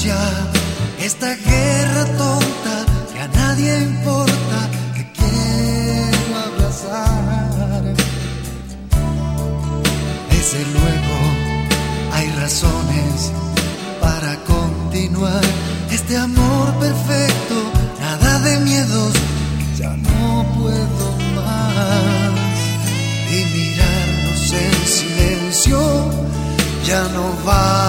ya esta guerra tonta que a nadie importa. Te quiero abrazar. Desde luego hay razones para continuar este amor perfecto, nada de miedos, ya no puedo más. Y mirarnos en silencio ya no va